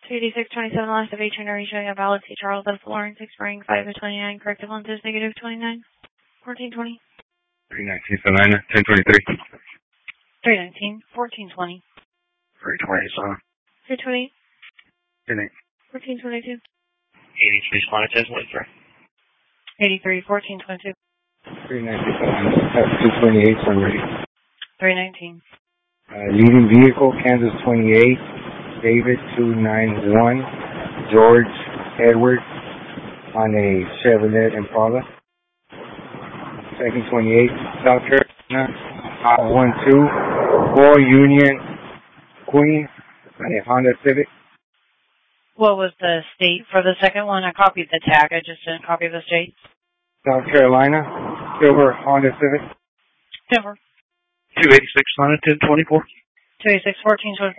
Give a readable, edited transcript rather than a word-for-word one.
28627 last of 8 January showing a valid C. Charles F. Lawrence expiring 5 of 29, corrected one says negative 29, 1420. 319 Salina, 1023. 319, 1420. 320 Salina. 328. 10 1422. 83 Salina, 1023. 83, 1422. 319 Salina, 228, so I'm ready. 319. Leading vehicle, Kansas 28, David 291, George Edward on a Chevrolet Impala. Second 28, South Carolina, 12, Royal Union Queen on a Honda Civic. What was the state for the second one? I copied the tag. I just didn't copy the state. South Carolina, silver Honda Civic. Silver. 286 Honda 1024. 286, 1420.